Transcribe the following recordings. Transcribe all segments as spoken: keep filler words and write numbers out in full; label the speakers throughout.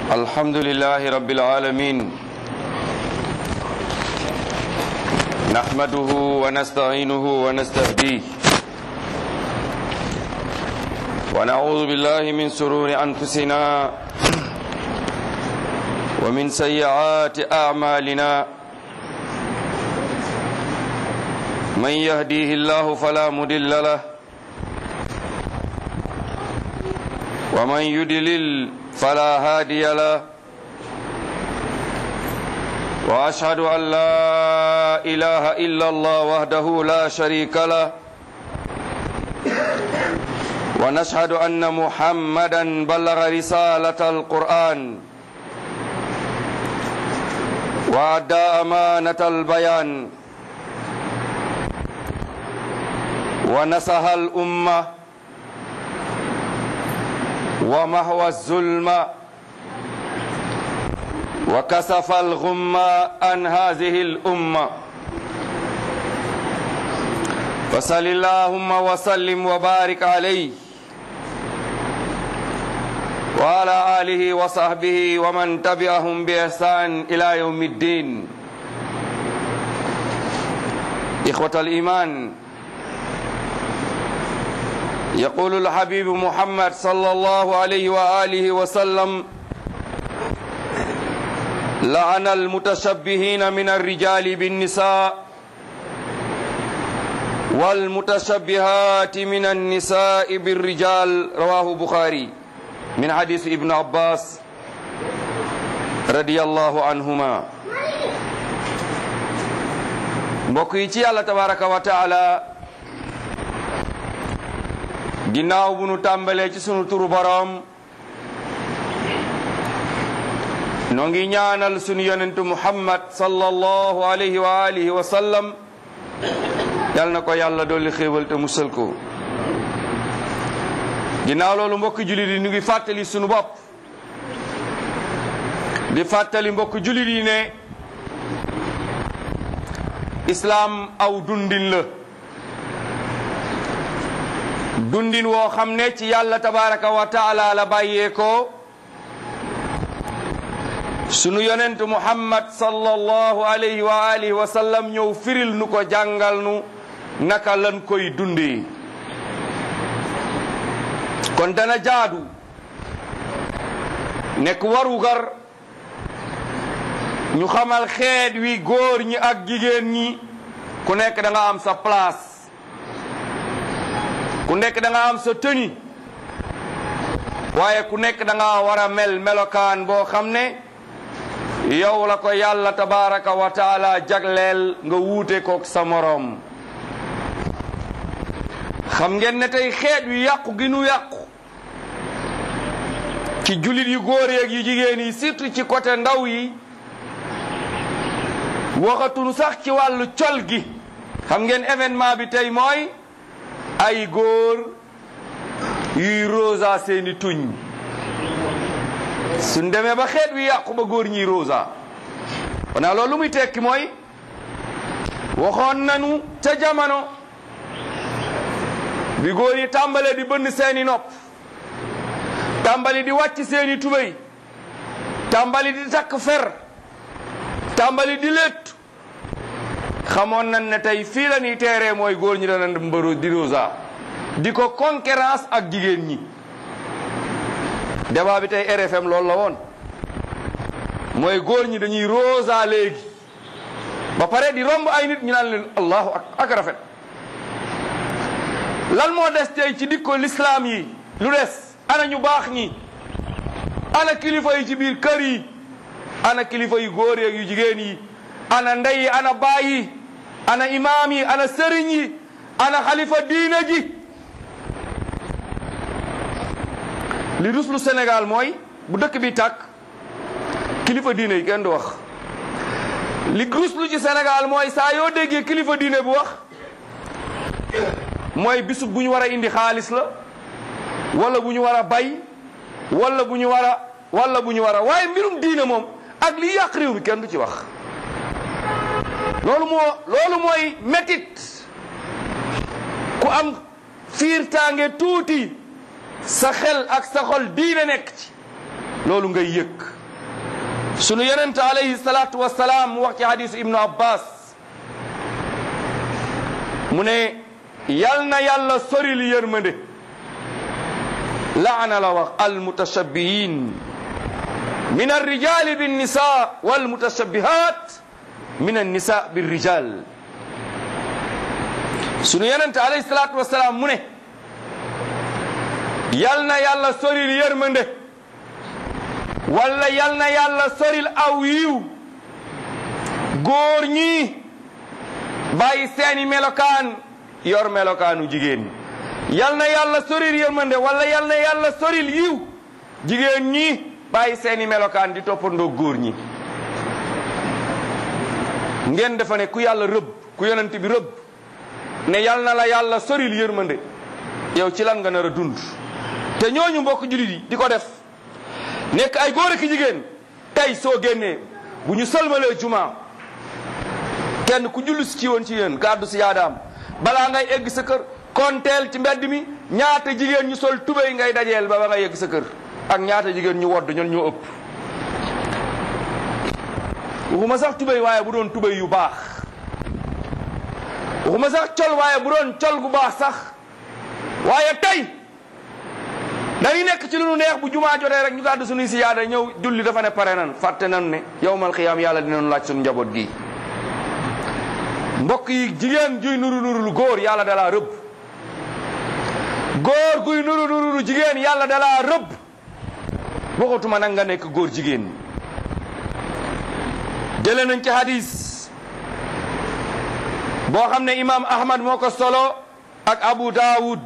Speaker 1: الحمد لله رب العالمين نحمده ونستعينه ونستهديه ونعوذ بالله من شرور أنفسنا ومن سيئات أعمالنا من يهديه الله فلا مضل له ومن يضلل فلا هادي له وأشهد أن لا إله إلا الله وحده لا شريك له ونشهد أن محمدا بلغ رسالة القرآن وأدى أمانة البيان ونصح الأمة ومحو الظلم وكشف الغم عن هذه الأمة فصل اللهم وسلم وبارك عليه وعلى آله وصحبه ومن تبعهم بإحسان إلى يوم الدين. إخوة الإيمان، يقول الحبيب محمد صلى الله عليه وآله وسلم: لعن المتشبهين من الرجال بالنساء والمتشبهات من النساء بالرجال. رواه البخاري من حديث ابن عباس رضي الله عنهما. mbokk yi ci Yàlla tabaraka wa taala, ginnaaw bu nu tàmbalee ci sunu turu boroom, noo ngi ñaanal sunu yonentu Muhammad sallallahu alayhi wa alihi wa sallam, yal na ko yàlla dolli xéewal te musal ko. ginnaaw loolu mbokk jullit yi ñu ngi fàttali sunu bopp di fàttali mbokk jullit yi ne islaam aw dundin la, dundin woo xam ne ci yàlla tabaraka wa taala la bàyyee ko. sunu yonent Muhammad sallallahu alayhi wa alihi wa sallam ñëw firil nu ko, jàngal nu naka lan koy dundee. kon dana jaadu nekk warugar ñu xamal xeet wi, góor ñi ak jigéen ñi, ku nekk da nga am sa place, ku nekk da nga am sa tenue, waaye ku nekk da nga war a mel melokaan boo xam ne yow la ko yàlla tabaraka wa taala jagleel nga wuute kook sa moroom. xam ngeen ne tey xeet wi yàqu gi nu yàqu ci jullit yu góor yeeg yu jigéen yi, surtout ci côté ndaw yi, waxatunu sax ci wàllu col gi. xam ngeen événement bi tey mooy ay góor yuy rosa seeni tuñ. suñ demee ba xeet wi yàqu ba góor ñiy rosa, xanaa loolu lu muy tekki mooy waxoon nañu ca jamono bi góor yi tàmbalee di bënn seeni nopp, tàmbali di wàcc seeni tubéy, tàmbali di takk fer, tàmbali di létt, xamoon nañ ne tey fii la ñuy teeree mooy góor ñi dana mbëru di rosa, di ko concurrence ak jigéen ñi. débat bi tey R F M loolu la woon, mooy góor ñi dañuy rosa léegi ba pare di romb ay nit ñu naan leen allahu ak rafet. lan moo des tey ci dikko lislaam yi? lu des? ana ñu baax ñi? ana kilifa yi ci biir kër yi? ana kilifa yu góor yeeg yu jigéen yi? ana ndey yi? ana baay yi? ana imaam yi? ana sëriñ yi? ana xalifa diina ji? li ruslu Sénégal mooy bu dëkk bi tàkk kilifa diine yi kenn du wax. li ruslu ci Sénégal mooy saa yoo déggee kilifa diine bu wax mooy bisub bu ñu war a indi xaalis la, wala bu ñu war a bay, wala bu ñu war a wala bu ñu war a waaye mbirum diine moom ak li yàq réew mi kenn du ci wax. loolu moo loolu mooy métit ku am fiirtaange tuuti sa xel ak sa xol diine nekk ci loolu ngay yëg sunu yonent alayhi salatu wassalam mu wax ci hadisu ibnu abbas mu ne yal na yàlla soril yërmande laana la wax al mutashabbihin min arrijali bin nisa wal mutashabbihat min an nisa bir rijal sunu yonent alayhi salatu wassalam mu ne yal na yàlla soril yërmande walla yal na yàlla soril aw yiw góor ñi bàyyi seeni melokaan yor melokaanu jigéen yal na yàlla soril yërmande walla yal na yàlla soril yiw jigéen ñi bàyyi seeni melokaan di toppandoo góor ñi ngeen defa ne ku yàlla rëbb ku yonent bi rëbb ne yal na la yàlla soril yërmande yow ci lan nga nar a dund te ñooñu mbokk julit yi di ko def nekk ay góor ak jigéen tey soo génnee bu ñu sëlmalee juma kenn ku jullu si ci woon ci yéen gàddu si yaadaam balaa ngay egg sa kër konteel ci mbedd mi ñaata jigéen ñu sol tubéy ngay dajeel ba ba ngay egg sa kër ak ñaata jigéen ñu wodd ñoon ñoo ëpp waxuma sax tubéy waaye bu doon tubéy yu baax waxuma sax col waaye bu doon col gu baax sax waaye tey dañuy nekk ci lu nu neex bu jumaa jotee rek ñu gàddu suñuy si yaada ñëw julli dafa ne pare nan fàtte nan ne yawmal xiyaam yàlla dinañu laaj suñu njaboot gi mbokk yi jigéen juy nuru nurulu góor yàlla dalaa rëbb góor guy nuru nurulu jigéen yàlla dalaa rëbb waxatuma nag nga nekk góor jigéen jële nañ ci hadis boo xam ne imam ahmad moo ko solo ak abu daawud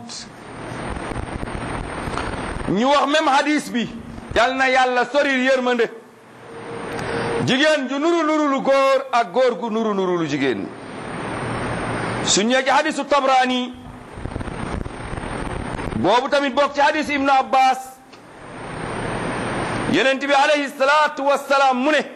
Speaker 1: ñu wax même hadis bi yal na yàlla soril yërmande jigéen ju nuru nurulu góor ak góor gu nuru nurulu jigéen su ñëwee ci hadisu tabrani boobu tamit bokk ci hadisu ibnu abbas yonent bi alayhi salatu wassalaam mu ne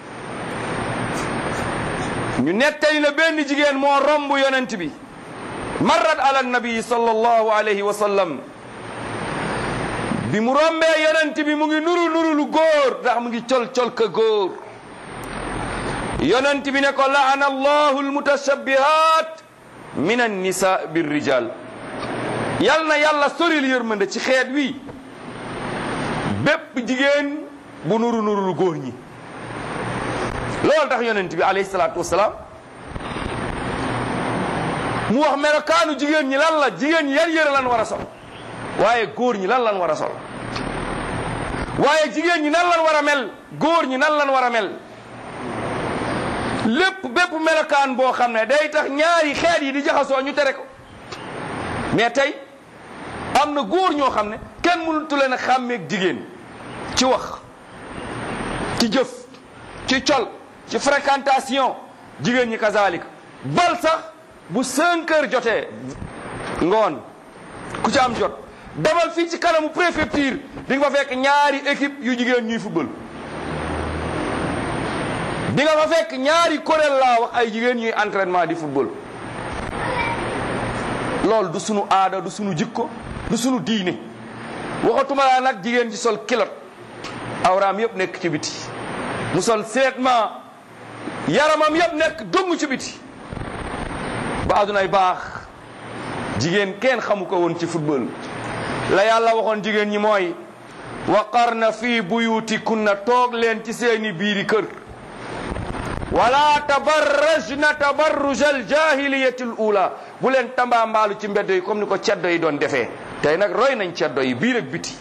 Speaker 1: ñu nettali na benn jigéen moo romb yonent bi marrat ala nabi sallallahu alayhi wa sallam bi mu rombee yonent bi mu ngi nuru nuru lu góor ndax mu ngi col col ka góor yonent bi ne ko laana allahu almutashabbihat min annisa birrijal yal na yàlla soril yërmande ci xeet wi bépp jigéen bu nuru nuru lu góor ñi loolu tax yonent bi alayhi salaatu wasalaam mu wax melokaanu jigéen ñi lan la jigéen ñi yan yëre lan war a sol waaye góor ñi lan lan war a sol waaye jigéen ñi nan lan war a mel góor ñi nan lan war a mel lépp bépp melokaan boo xam ne day tax ñaari xeet yi di jaxasoo ñu tere ko mais tey am na góor ñoo xam ne kenn mënatu leen a xàmmeeg jigéen ci wax ci jëf ci col ci fréquentation jigéen ñi kazaalika bal sax bu cinq heures jotee ngoon ku ci am jot demal fii ci kanamu préfecture di nga fa fekk ñaari équipe yu jigéen ñuy football di nga fa fekk ñaari kuréel laa wax ay jigéen ñuy entraînement di football loolu du sunu aada du sunu jikko du sunu diine waxatuma laa nag jigéen ji sol kilot awraam yëpp nekk ci biti mu sol seetma yaramam yëpp nekk dong ci biti ba adunay baax jigéen kenn xamu ko woon ci football la yàlla waxoon jigéen ñi mooy waqarna fi buyutikunna toog leen ci seeni biiri kër wala tabarrajna tabarruj al jahiliyati al ula bu leen tambaambaalu ci mbedd yi comme ni ko ceddo yi doon defee tey nag roy nañ ceddo yi biir ak biti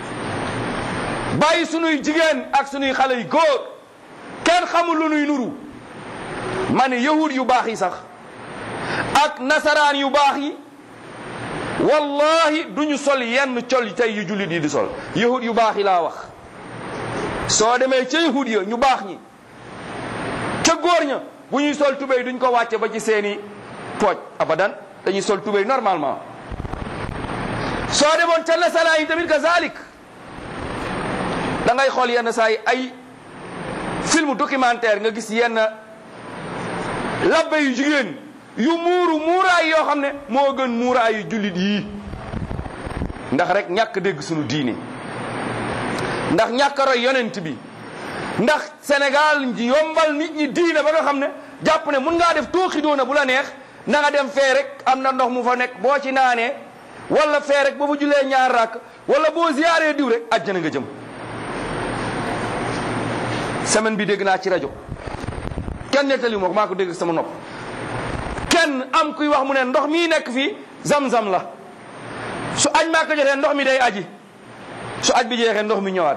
Speaker 1: bàyyi sunuy jigéen ak sunuy xale yu góor kenn xamul lu nuy nuru ma ne yahud yu baax yi sax ak nasaraan yu baax yi wallahi duñu sol yenn col tey yu jullit yi di sol yahud yu baax yi laa wax soo demee ca yahud ya ñu baax ñi ca góor ña bu ñuy sol tubéy duñ ko wàcce ba ci seeni pooj abadan dañuy sol tubéy normalement soo demoon ca nasaraan yi tamit kazalik da ngay xool yenn saa yi ay film documentaire nga gis yenn labbe yu jigéen yu muuru muuraay yoo xam ne moo gën muuraay yu jullit yii ndax rek ñàkk dégg sunu diine ndax ñàkk roy yonent bi ndax Sénégal ji yombal nit ñi diine ba nga xam ne jàpp ne mun ngaa def tooxi doona bu la neex na nga dem fee rek am na ndox mu fa nekk boo ci naanee wala fee rek boo fa julee ñaar rakk wala boo ziyaaree diw rek àjjana nga jëm. semaine bi dégg naa ci rajo kenn nettali moo ko maa ko dégg sama nopp kenn am kuy wax mu ne ndox mii nekk fii zam-zam la su aj maa ko jotee ndox mi day aji su aj bi jeexee ndox mi ñëwaat.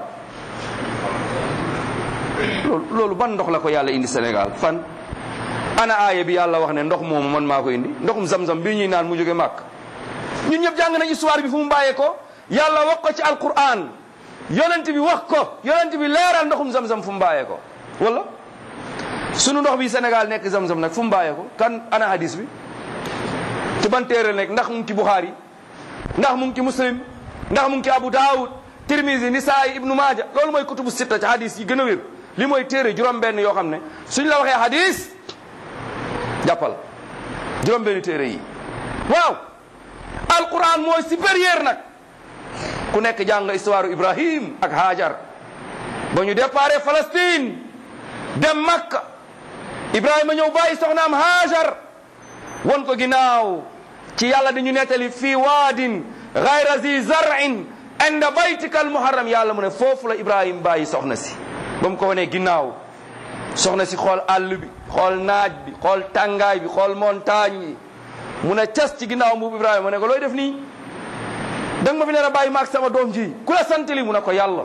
Speaker 1: loolu loolu ban ndox la ko yàlla indi Sénégal fan ana aaya bi yàlla wax ne ndox moomu man maa ko indi ndoxum zam-zam bii ñuy naan mu jóge màkk ñun ñëpp jàng nañ histoire bi fu mu bàyyee ko yàlla wax ko ci alquran yonent bi wax ko yonent bi leeral ndoxum zam-zam fu mu bàyyee ko wala sunu ndox bi Sénégal nekk zam-zam nag fu mu bàyyee ko kan ana hadis bi ci ban téere nekk ndax mu ngi ci Bukhari ndax mu ngi ci Muslim ndax mu ngi ci Abu Daawud Tirmizi Nisaay Ibnu Maaja loolu mooy kutubu sitta ci hadis yi gën a wér li mooy téere juróom-benn yoo xam ne suñ la waxee hadis jàppal juróom-benn téere yi waaw alquran mooy supérieur nag ku nekk jàng histoire Ibrahim ak Hajar ba ñu déparé Palestine dem Makka Ibrahima ñëw bàyyi soxnaam Hajar won ko ginnaaw ci yàlla di ñu nettali fii waadin gayra zi zar'in inda baytika al muharram yàlla mu ne foofu la Ibrahima bàyyi soxna si ba mu ko wanee ginnaaw soxna si xool àll bi xool naaj bi xool tàngaay bi xool montagne yi mu ne cas ci ginnaaw mbubu Ibrahima mu ne ko looy def nii da nga ma fi ne la bàyyi maag sama doom ji ku la sant li mu ne ko yàlla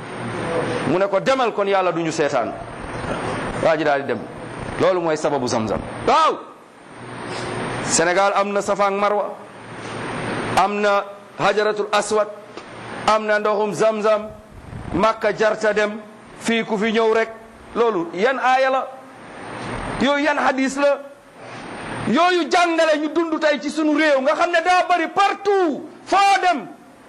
Speaker 1: mu ne ko demal kon yàlla du ñu seetaan waa ji daal di dem loolu mooy sababu zam-zam waaw Sénégal am na Safa ak Marwa am na hajaratul aswad am na ndoxum zam-zam Makka jarta dem fii ku fi ñëw rek loolu yan aaya la yooyu yan hadis la yooyu jàngale ñu dund tey ci sunu réew nga xam ne daa bari partout foo dem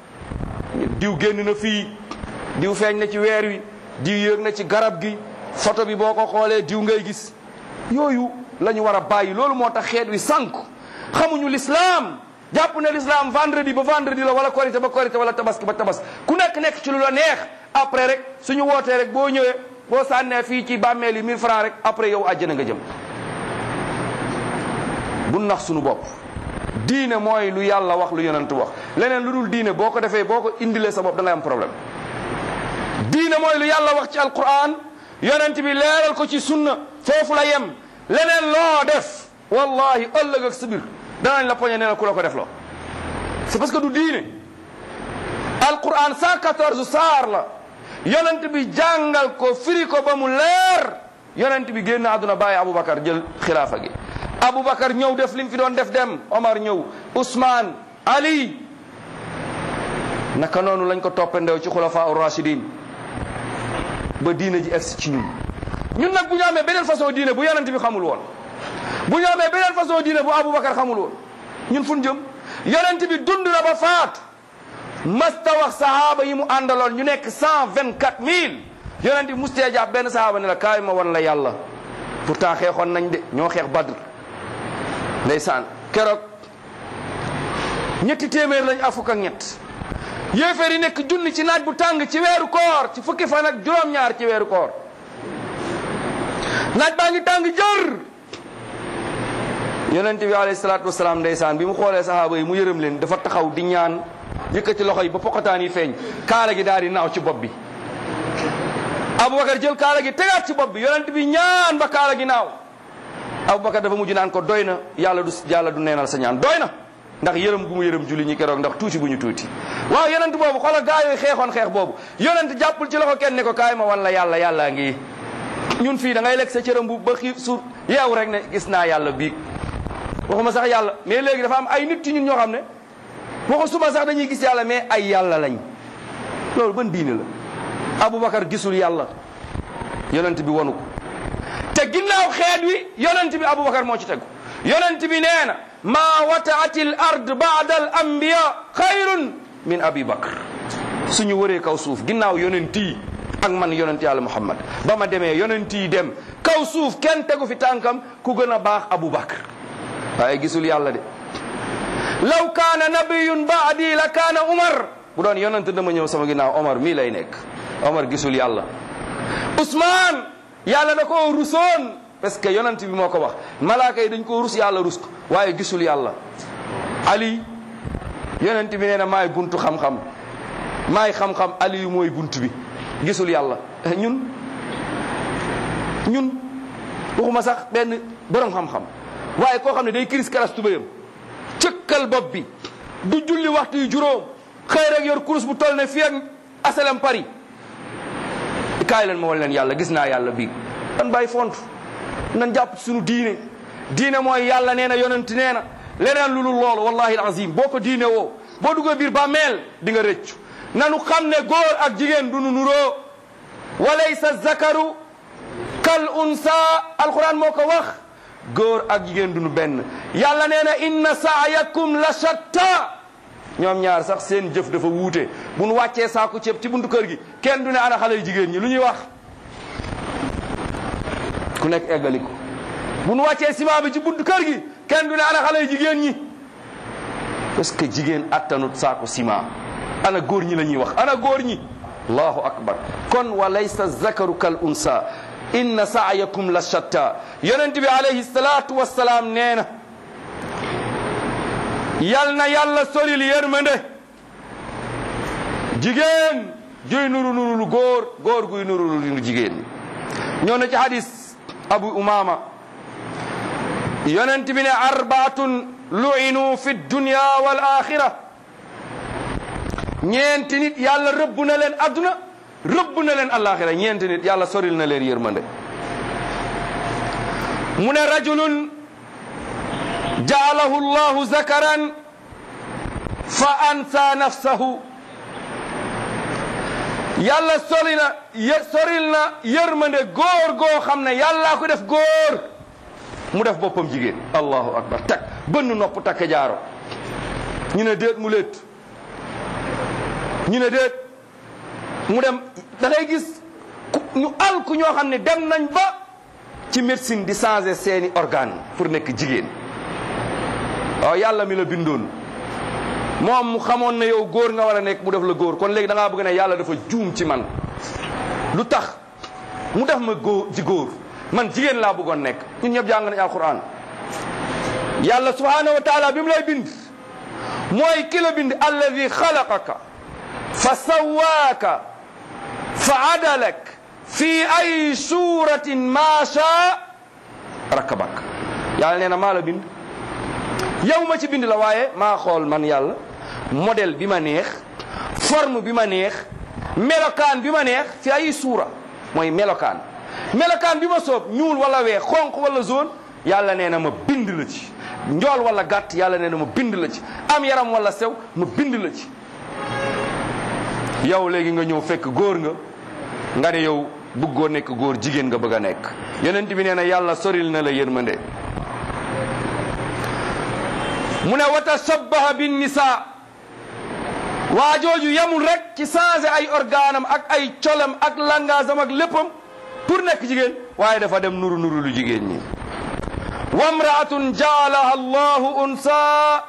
Speaker 1: diw génn na fii diw feeñ na ci weer wi diw yéeg na ci garab gi photo bi boo ko xoolee diw ngay gis yooyu la ñu war a bàyyi loolu moo tax xeet wi sànk xamuñu l'islam jàpp ne l'islam vendredi ba vendredi la wala korité ba korité wala tabaski ba tabaski ku nekk nekk ci lu la neex après rek suñu wootee rek boo ñëwee boo sànnee fii ci bàmmeel yi mille francs rek après yow àjjana nga jëm bu nax suñu bopp diine mooy lu yàlla wax lu yonent wax leneen lu dul diine boo ko defee boo ko indilee sa bopp da ngay am problème diine mooy lu yàlla wax ci alquran yonent bi leeral ko ci sunna foofu la yem leneen loo def wallahi ëllëg ak sabir danañ la poñe nee na ku la ko def loo c'est parce que du diine alquran cent quatorze saar la yonent bi jàngal ko firi ko ba mu leer yonent bi génn àdduna bàyyi Aboubacar jël xilaafa gi Aboubacar ñëw def li mu fi doon def dem Omar ñëw Ousmane Ali naka noonu lañ ko toppe ndew ci xulafa ar-rashidin ba diine ji egsi ci ñun ñun nag bu ñu amee beneen façon diine bu yonent bi xamul woon bu ñu amee beneen façon diine bu Aboubacar xamul woon ñun fu ñu jëm yonent bi dund na ba faatu masta wax sahaaba yi mu àndaloon ñu nekk cent vingt quatre mille yonent bi mustee jàpp benn sahaaba ne la kaay ma wan la yàlla pourtant xeexoon nañ de ñoo xeex Badr ndeysaan keroog ñetti téeméer lañ ak fukk ak ñett yéeféer yi nekk junni ci naaj bu tàng ci weeru koor ci fukki fan ak juróom-ñaar ci weeru koor naaj baa ngi tàng jër yonent bi alayhi salaatu wasalaam ndeysaan bi mu xoolee sahaaba yi mu yërëm leen dafa taxaw di ñaan yëkkati loxo yi ba poqataan yi feeñ kaala gi daal di naaw ci bopp bi Aboubacar jël kaala gi tegaat ci bopp bi yonent bi ñaan ba kaala gi naaw Aboubacar dafa mujj naan ko doy na yàlla du yàlla du neenal sa ñaan doy na ndax yërëm gu mu yërëm julli ñi keroog ndax tuuti bu ñu tuuti waaw yonent boobu xoolal gaa yooyu xeexoon xeex boobu yonent jàppul ci loxo kenn ne ko kaay ma wan la yàlla yàllaa ngi ñun fii da ngay lekk sa cëram bu ba xiif suur yeewu rek ne gis naa yàlla biig waxuma sax yàlla mais léegi dafa am ay nit ci ñun ñoo xam ne waxu suba sax dañuy gis yàlla mais ay yàlla lañ loolu ban diine la Aboubacar gisul yàlla yonent bi wanu ko te ginnaaw xeet wi yonent bi Aboubacar moo ci tegu yonent bi nee na maa wataati l ard baada al anbiya xayrun min abi bakr suñu wëree kaw suuf ginnaaw yonent yi ak man yonent yàlla Muhammad ba ma demee yonent yi dem kaw suuf kenn tegu fi tànkam ku gën a baax Aboubacar waaye gisul yàlla de law kaana nabiyun baadi la kaana Umar bu doon yonent dama ñëw sama ginnaaw Omar mii lay nekk Omar gisul yàlla Ousmane yàlla da koo rusoon parce que yonent bi moo ko wax malaaka yi dañ koo rus yàlla rus ko waaye gisul yàlla. Ali yonent bi nee na maay buntu xam-xam maay xam-xam Ali mooy buntu bi gisul yàlla ñun ñun waxuma sax benn borom xam-xam waaye koo xam ne day kiris karas tubéyam cëkkal bopp bi du julli waxtu yu juróom xëy rek yor kurus bu toll ne fii ak asalam Paris kaay leen ma wal leen yàlla gis naa yàlla bii nan bàyyi font nan jàpp suñu diine diine mooy yàlla nee na yonent nee na leneen lu dul loolu wallahi alazim boo ko diine woo boo duggee biir ba meel di nga rëccu nanu xam ne góor ak jigéen du nu nuroo walaysa zakaru kal unsa alquran moo ko wax góor ak jigéen du nu benn yàlla nee na inna sa'yakum la shatta ñoom ñaar sax seen jëf dafa wuute bu nu wàccee saako ceeb ci buntu kër gi kenn du ne ana xale yu jigéen ñi lu ñuy wax ku nekk eggali ko bu nu wàccee ciment bi ci buntu kër gi kenn du ne ana xale yu jigéen ñi parce que jigéen attanut saako ciment ana góor ñi la ñuy wax ana góor ñi allahu akbar kon wa laysa zakaru kal unsa inna sa'yakum la shatta yonent bi alayhi salatu wassalaam nee na yal na yàlla soril yërmande jigéen juy nuru nuru lu góor góor guy nuru lu jigéen ñoo na ci hadis abu umama yonent bi ne arbaatun lu'inu fi dunya wal axira ñeenti nit yàlla rëbb na leen adduna rëbb na leen alaxira ñeenti nit yàlla soril na leen yërmande mu ne rajulun ja'alahu llahu zakaran fa ansa nafsahu yàlla sori na soril na yërmande góor goo xam ne yàllaa ko def góor mu def boppam jigéen allahu akbar tak bënn nopp takk jaaro ñu ne déet mu léet ñu ne déet mu dem da ngay gis ñu al ku ñoo xam ne dem nañ ba ci médecine di changer seeni organe pour nekk jigéen waaw yàlla mi la bindoon moom mu xamoon na yow góor nga war a nekk mu def la góor kon léegi da ngaa bëgg ne yàlla dafa juum ci man lu tax mu def ma góor ci góor man jigéen laa bëggoon nekk ñun ñëpp jàng nañ alquran yàlla subhanahu wa taala bi mu lay bind mooy ki la bind alladi xalaqaka fa sawaaka fa adalak fi ay suratin ma sha rakabak yàlla nee na maa la bind yow ma ci bind la waaye maa xool man yàlla modèle bi ma neex forme bi ma neex melokaan bi ma neex fi ay suura mooy melokaan melokaan bi ma soob ñuul wala weex xonq wala jaune yàlla nee na ma bind la ci njool wala gàtt yàlla nee na ma bind la ci am yaram wala sew ma bind la ci yow léegi nga ñëw fekk góor nga nga ne yow bëggoo nekk góor jigéen nga bëgg a nekk yonent bi nee na yàlla soril na la yërmande mu ne wa tashabbaha bin nisa waa jooju yamul rek ci changer ay organam ak ay colam ak langage am ak léppam pour nekk jigéen waaye dafa dem nuru nuru lu jigéen ñi wa mraatun jaalaha allahu unsa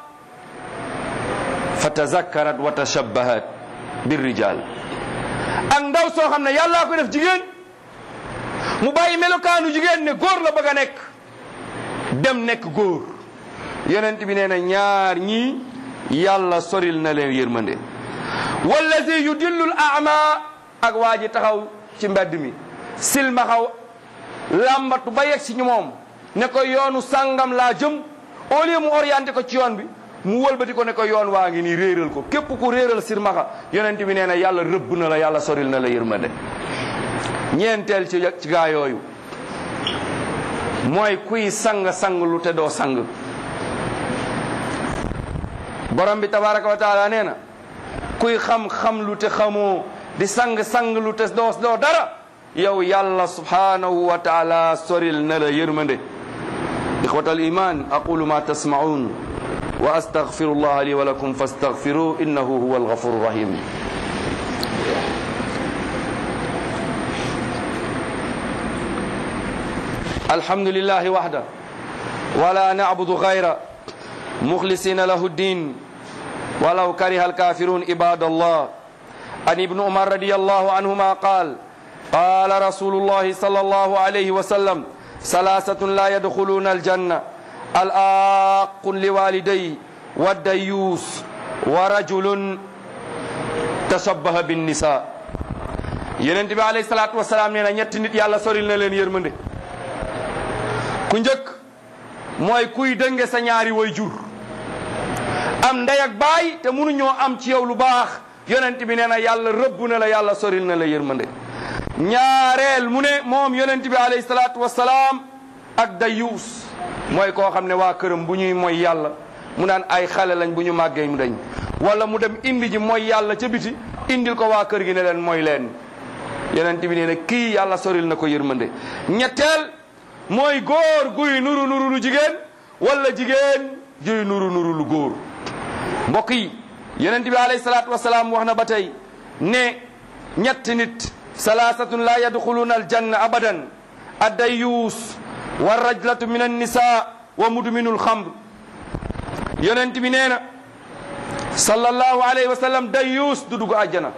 Speaker 1: fa tazakkarat wa tashabbahat bir rijal ak ndaw soo xam ne yàllaa ko def jigéen mu bàyyi melokaanu jigéen ne góor la bëgg a nekk dem nekk góor yonent bi nee na ñaar ñii yàlla soril na leen yërmande wallazi yudillu al a'ma ak waa ji taxaw ci mbedd mi silmaxaw làmbatu ba yegg si ñu moom ne ko yoonu sàngam laa jëm au lieu mu orienté ko ci yoon bi mu wëlbati ko ne ko yoon waa ngi nii réeral ko képp ku réeral silmaxa yonent bi nee na yàlla rëbb na la yàlla soril na la yërmande ñeenteel ci ci gaa yooyu mooy kuy sang sang lu te doo sang borom bi tabaraka wa taala nee na kuy xam-xam lu te xamoo di sang-sang lu te doo doo dara yow yàlla subhanahu wa taala soril na la yërmande ixwatal iman aqulu ma tasma'un wa astaghfirullah li wa lakum fastaghfiruhu innahu huwa alghafuru rahim alhamdulillahi wahda wala na'budu ghayra مخلصين له الدين ولو كره الكافرون عباد الله عن ابن عمر رضي الله عنهما قال qala rasulullahi sallallahu alayhi wa sallam salasatun la yadkhuluna aljanna al aqun liwalidayhi wa dayyus wa rajulun tashabbaha bin nisa. yonent bi alayhi salaatu wasalaam nee na ñetti nit yàlla soril na leen yërmande. ku njëkk mooy kuy dënge sa ñaari way jur am ndey ak baay te mënuñoo am ci yow lu baax yonent bi nee na yàlla rëbb na la yàlla soril na la yërmande. ñaareel mu ne moom yonent bi alayhi salaatu wasalaam ak dayuus mooy koo xam ne waa këram bu ñuy mooy yàlla mu naan ay xale lañ bu ñu màggee mu dañ, wala mu dem indi ji mooy yàlla ca biti indil ko waa kër gi ne leen mooy leen. yonent bi nee na kii yàlla soril na ko yërmande. ñetteel mooy góor guy nuru nuru lu jigéen wala jigéen juy nuru nuru lu góor. mbokk yi yonent bi alayhi salaatu wasalaam wax na ba tey ne ñetti nit salaasatun la yadxuluuna aljanna abadan addayuus wa rajlatu min annisa wa mudminul xamr. yonent bi nee na sallallahu alayhi wa sallam dayuus du dugg àjjana.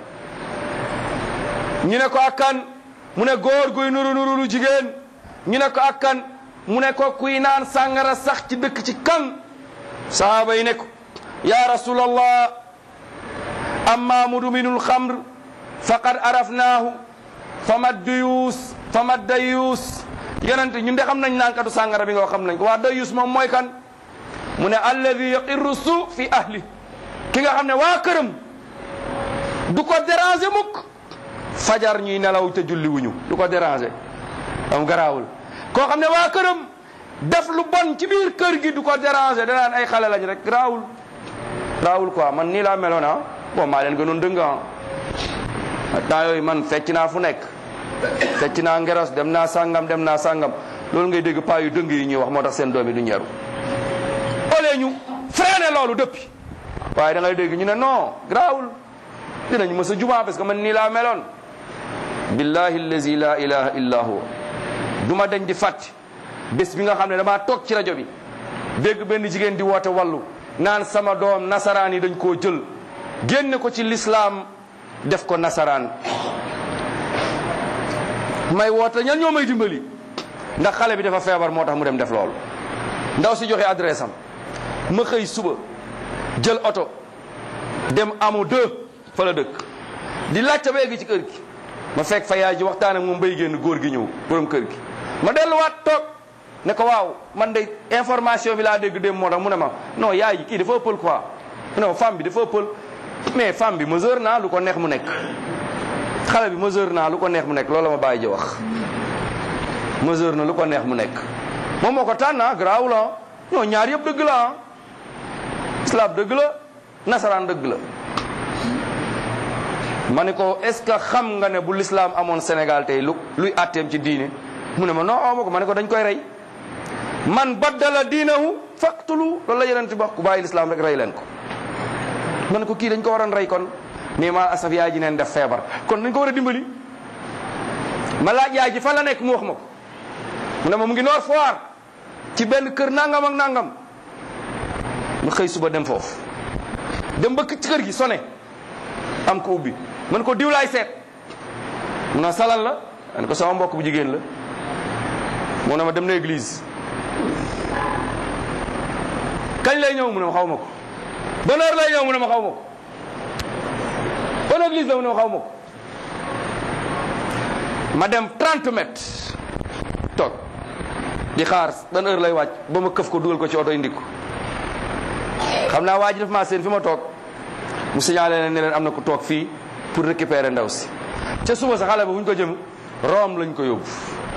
Speaker 1: ñu ne ko akkan mu ne góor guy nuru nuru lu jigéen. ñu ne ko akkan mu ne ko kuy naan sàngara sax ci dëkk ci kan. sahaaba yi ne ko ya rasulallah amma mudminul xamr faqad arafnaahu fama dayuus fama dayuus. yonent ñun de xam nañ naan katu sàngara bi nga xam nañ ko waa dayuus moom mooy kan. mu ne alladi yaqirru su fi ahli, ki nga xam ne waa këram du ko déranger mukk fajar ñuy nelaw te julli wuñu du ko déranger am garaawul. koo xam ne waa këram def lu bon ci biir kër gi du ko déranger danaan ay xale lañ rek garaawul garaawul quoi man nii laa meloon ah bon maa leen gënoon dëng ah temps yooyu man fecc naa fu nekk fecc naa ngeros dem naa sàngam dem naa sàngam loolu ngay dégg paa yu dëng yi ñuy wax moo tax seen doom yi du ñeru ole ñu freiné loolu depuis waaye da ngay dégg ñu ne non garaawul dinañ mës a jumaa parce que man nii laa meloon. billahi allazi la ilaha illa huwa du ma dañ di fàtte bés bi nga xam ne damaa toog ci rajo bi dégg benn jigéen di woote wàllu naan sama doom nasaraan yi dañ koo jël génne ko ci lislaam def ko nasaraan. may woote ñan ñoo may dimbali ndax xale bi dafa feebar moo tax mu dem def loolu. ndaw si joxe adresse am ma xëy suba jël oto dem amu deux fa la dëkk di laajte ba egg ci kër gi ma fekk fa yaay ji waxtaan ak moom bay génn góor gi ñëw borom kër gi. ma delluwaat toog ne ko waaw man de information bi laa dégg dem moo tax mu ne ma non yaay ji kii dafa ëppal quoi non femme bi dafa ëppal mais femme bi mesure naa lu ko neex mu nekk xale bi mesure naa lu ko neex mu nekk loolu la ma bàyyi ji wax mesure na lu ko neex mu nekk moom moo ko tànn ah garaaw la non ñaar yëpp dëgg la ah islam dëgg la nasaraan dëgg la. ma ne ko est-ce que xam nga ne bu l'islam amoon Sénégal tey lu luy atteem ci diine mu ne ma non aw ma ko ma ne ko dañ koy rey man baddala diinahu faqtulu loolu la yonent bi wax ku bàyyi l'islam rek rey leen ko. ma ne ko kii dañ ko waroon rey kon mais ma asaf yaay ji neen def feebar kon dañ ko war a dimbali. ma laaj yaay ji fan la nekk mu wax ma ko mu ne ma mu ngi Nord Foire ci benn kër nangam ak nangam. ma xëy suba dem foofu dem ba ci kër gi sone am ko ubbi man ko diw laay seet mu ne salal la man ko sama mbokk bu jigéen la mu ne ma dem na église kañ lay ñëw mu ne ma xaw ma ko ban heure lay ñëw mu ne ma xaw ma ko ban église la mu ne ma xaw ma ko ma dem trente mètres toog di xaar ban heure lay wàcc ba ma këf ko dugal ko ci oto indi ko xam naa waa ji daf maa seen fi ma toog mu signalé leen ne leen am na ko toog fii pour récupérer ndaw si ca suba sa xale ba bu ñu ko jëm Rome lañ ko yóbbu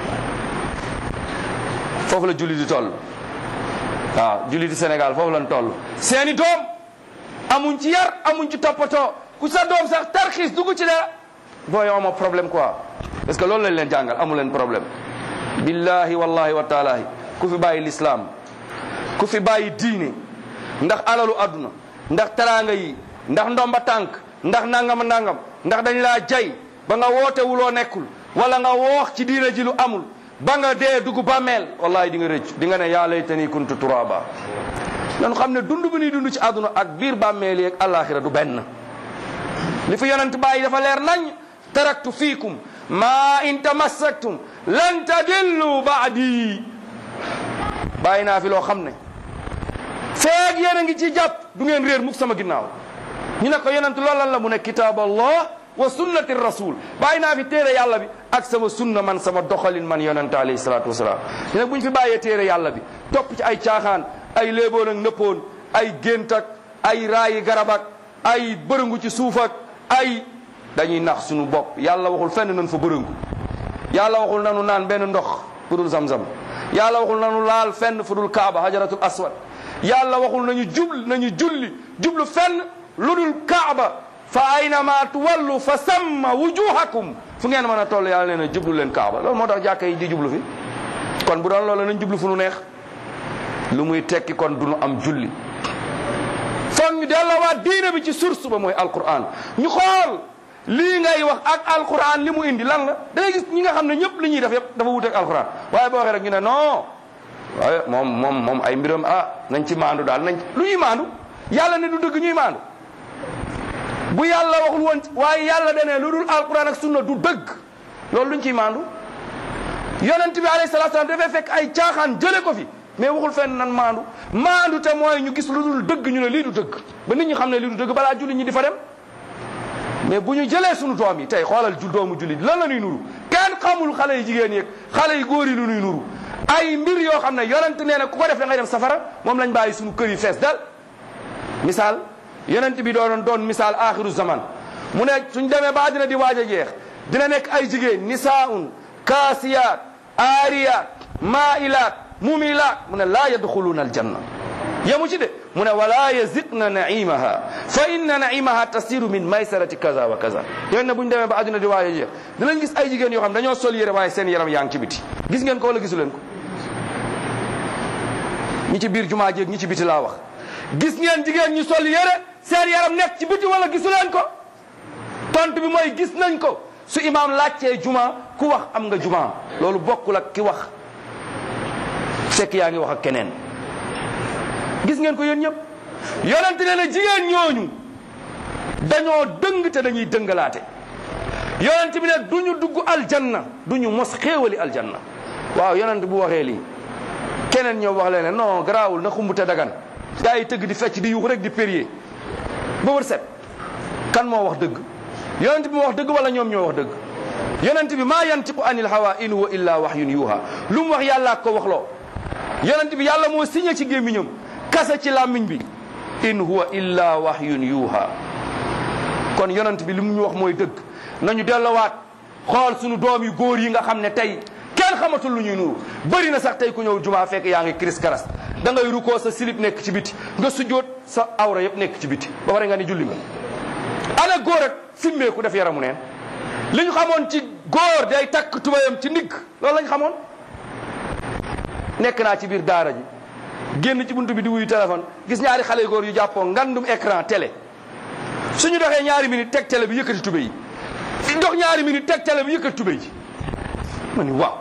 Speaker 1: foofu la julli di toll waaw julli di Sénégal foofu lañ toll seeni doom amuñ ci yar amuñ ci toppatoo ku sa doom sax tarxiis dugg ci dara booy amoo problème quoi parce que loolu lañ leen jàngal amu leen problème billahi wallahi wa taalahi ku fi bàyyi l'islam ku fi bàyyi diine ndax alalu àdduna ndax teraanga yi ndax ndomba tànk ndax nangam nangam ndax dañ laa jay ba nga woote wuloo nekkul wala nga woox ci diina ji lu amul ba nga dee dugg bàmmeel wallahi di nga rëcc di nga ne yaa laytani kuntu turaba nan xam ne dund bi ñuy dund ci àdduna ak biir bàmmeel yi ak alaxira du benn li fi yonent bàyyi dafa leer nañ taraktu fiikum ma in tamassaktum lan tadillu ba'di bàyyi naa fi loo xam ne feeg yéen a ngi ci jàpp du ngeen réer mukk sama ginnaaw. ñu ne ko yonent loolu lan la mu ne kitaab allah wa sunnati rasul bàyyi naa fi téere yàlla bi ak sama sunna man sama doxalin man yonent alayhi salaatu wasalaam. ñu ne bu ñu fi bàyyee téere yàlla bi topp ci ay caaxaan ay léeboon ak nëppoon ay gént ak ay raayi garab ak ay bërëngu ci suuf ak ay dañuy nax suñu bopp. yàlla waxul fenn nañ fa bërëngu, yàlla waxul nanu naan benn ndox fu dul zamzam, yàlla waxul nanu laal fenn fu dul kaaba hajaratul aswad, yàlla waxul nañu jubl nañu julli jublu fenn lu dul kaaba fa aynama tuwallu fa samma wujuhakum fu ngeen mën a toll yàlla nee na jublu leen kaaba. loolu moo tax jàkka yi di jublu fi. kon bu doon loolu nañ jublu fu nu neex lu muy tekki kon du nu am julli. foog ñu delloowaat diine bi ci source ba mooy alquran ñu xool lii ngay wax ak alquran li mu indi lan la. da ngay gis ñi nga xam ne ñëpp li ñuy def yëpp dafa wuteeg alquran waaye boo waxee rek ñu ne non waaye moom moom moom ay mbiram ah nañ ci maandu daal nañ lu ñuy maandu yàlla ne du dëgg ñuy maandu. bu yàlla waxul woon waaye yàlla dane lu dul alquran ak sunna du dëgg loolu luñ ciy maandu. yonent bi alayhi salaatu salaam dafay fekk ay caaxaan jële ko fi mais waxul fenn nan maandu maandu te mooy ñu gis lu dul dëgg ñu ne lii du dëgg ba nit ñi xam ne lii du dëgg balaa julli ñi di fa dem. mais bu ñu jëlee suñu doom yi tey xoolal ju doomu julli lan la ñuy nuru kenn xamul xale yi jigéen yeeg xale yi góor yi lu ñuy nuru ay mbir yoo xam ne yonent nee na ku ko def da ngay dem safara moom lañ bàyyi suñu kër yi fees dal. misaal yonent bi doonoon doon misaal axiru zaman mu ne suñ demee ba àddina di waaj a jeex dina nekk ay jigéen nisaun kaasiyaat aariyaat maailaat mumilaat mu ne laa yadxuluuna aljanna yemu ci de mu ne wala yaziqna naimaha fa inna naimaha tasiru min maysarati kaza wa kaza yéen ne bu ñu demee ba àddina di waaj a jeex dinañ gis ay jigéen yoo xam dañoo sol yére waaye seen yaram yaa ngi ci biti. gis ngeen ko wala gisu leen ko ñi ci biir jumaa jéeg ñi ci biti laa wax. gis ngeen jigéen ñi sol yére seen yaram nekk ci biti wala gisu leen ko tontu bi mooy gis nañ ko. su imaam laajtee juma ku wax am nga juma loolu bokkul ak ki wax fekk yaa ngi wax ak keneen. gis ngeen ko yéen ñëpp yonent ne na jigéen ñooñu dañoo dëng te dañuy dëngalaate yonent bi ne du ñu dugg aljanna du ñu mos xéewali aljanna. waaw yonent bu waxee lii keneen ñoo wax leen ne non garaawul na xumbute dagan gaa yi tëgg di fecc di yuux rek di périer ba wër set kan moo wax dëgg yonent bi moo wax dëgg wala ñoom ñoo wax dëgg. yonent bi maa yantiqu anil hawa in huwa illa wahyun yuha lu mu wax yàlla ko wax loo yonent bi yàlla moo signé ci gémmiñam kase ci làmmiñ bi in huwa illa wahyun yuha kon yonent bi li mu ñu wax mooy dëgg. nañu dellowaat xool suñu doom yu góor yi nga xam ne tey kenn xamatul lu ñuy nuru bëri na sax tey ku ñëw jumaa fekk yaa ngi kiris karas da ngay rukoo sa silib nekk ci biti nga sujjóot sa awra yëpp nekk ci biti ba pare nga ni julli nga. ana góor ak simmeeku def yaramu neen li ñu xamoon ci góor day takk tubayam ci ndigg loolu lañ xamoon. nekk naa ci biir daara ji génn ci buntu bi di wuyu téléphone gis ñaari xale yu góor yu jàppoo ngandum écran télé suñu doxee ñaari minute teg télé bi yëkkati tubé yi dox ñaari minute teg télé bi yëkkati tubé yi ma ni waaw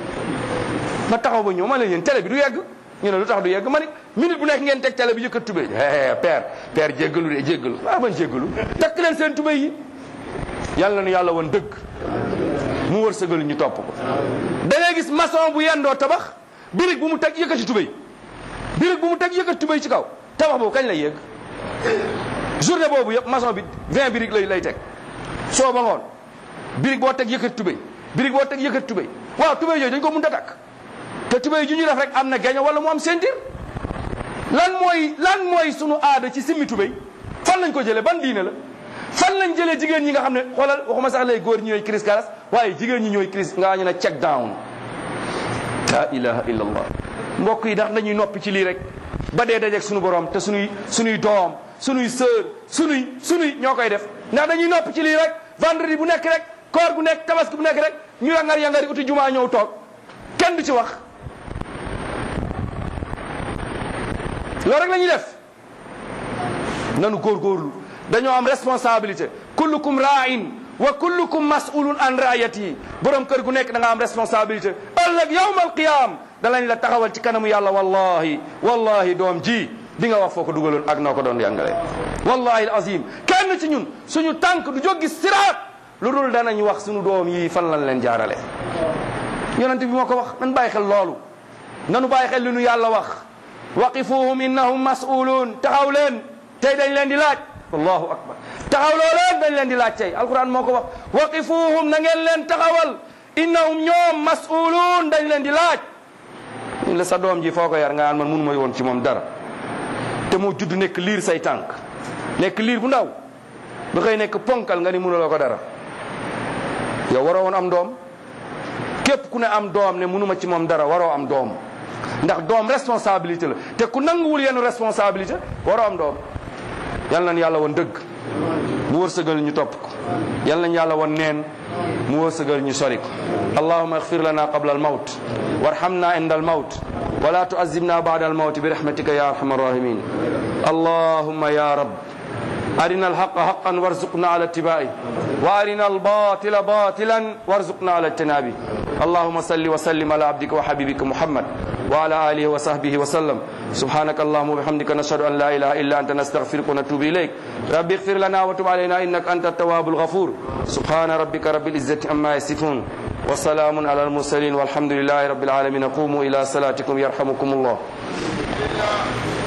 Speaker 1: ma taxaw ba ñëw ma ne yéen télé bi du yegg ñu ne lu tax du yegg ma ni minute bu nekk ngeen teg télé bi yëkkati tubé yi père père jéggalu de jéggalu waaw man jéggalu takk leen seen tubé yi yàlla na yàlla woon dëgg mu wërsëgal ñu topp ko. da ngay gis maçon bu yendoo tabax birig bu mu teg yëkkati tubé yi birig bu mu teg yëkkati tubé yi ci kaw tabax boobu kañ lay yegg journée boobu yëpp maçon bi vingt birig lay lay teg soo ba ngoon birig boo teg yëkkati tubé birig boo teg yëkkati tubé waaw tubé yooyu dañ ko mën a takk te tubé ju ñu def rek am na geño wala mu am ceinture. lan mooy lan mooy sunu aada ci simmi tubé fan lañ ko jëlee ban diine la fan lañ jëlee jigéen ñi nga xam ne xoolal waxuma sax lay góor ñi ñooy crise karas waaye jigéen ñi ñooy crise nga ñu ne check down. la ilaha illallah mbokk yi ndax dañuy noppi ci lii rek ba dee dajeeg sunu borom te sunuy sunuy doom sunuy sœur sunuy sunuy ñoo koy def ndax dañuy noppi ci lii rek vendredi bu nekk rek koor bu nekk tabaski bu nekk rek ñu yangar yangari uti jumaa ñëw toog kenn du ci wax. loolu rek la ñuy def nanu góorgóorlu dañoo am responsabilité kullukum ra'in wa kullukum mas'ulun an ra'yatihi borom kër gu nekk da nga am responsabilité ëllëg yawmal qiyam dalañ la taxawal ci kanamu yàlla wallahi wallahi doom ji di nga wax foo ko dugaloon ak noo ko doon yàngale wallahi azim kenn ci ñun suñu tànk du jóggi siraat lu dul danañ wax sunu doom yi fan lañ leen jaarale. yonent bi moo ko wax nan bàyyi xel loolu nanu bàyyi xel li nu yàlla wax waqifuhum innahum mas'uluun taxaw leen tey dañ leen di laaj allahu akbar taxaw loo leen dañ leen di laaj tey alquran moo ko wax waqifuhum na ngeen leen taxawal innahum ñoom mas'uluun dañ leen di laaj. ñu la sa doom ji foo ko yar nga naan man mënu ma woon ci moom dara te moo judd nekk liir say tànk nekk liir bu ndaw ba xëy nekk ponkal nga ni mënuloo ko dara yow waroo woon am doom. képp ku ne am doom ne mënuma ci moom dara waroo am doom ndax doom responsabilité la te ku nanguwul yenn responsabilité waroo am doom. yal nañu yàlla woon dëgg mu wërsëgal ñu topp ko yal nañu yàlla woon neen mu wërsëgal ñu sori ko. allahumma ighfir lana qabla al mawt warhamna inda al mawt wala tu'azzibna ba'da al mawt bi rahmatika ya arhamar rahimin. allahumma ya rab أرنا الحق حقا وارزقنا على اتباعه وأرنا الباطل باطلا وارزقنا على اجتنابه. اللهم صل وسلم على عبدك وحبيبك محمد وعلى آله وصحبه وسلم. سبحانك اللهم وبحمدك نشهد أن لا إله إلا أنت نستغفرك ونتوب إليك. رب اغفر لنا وتب علينا إنك أنت التواب الغفور. سبحان ربك رب العزة عما يصفون وسلام على المرسلين والحمد لله رب العالمين. قوموا إلى صلاتكم يرحمكم الله.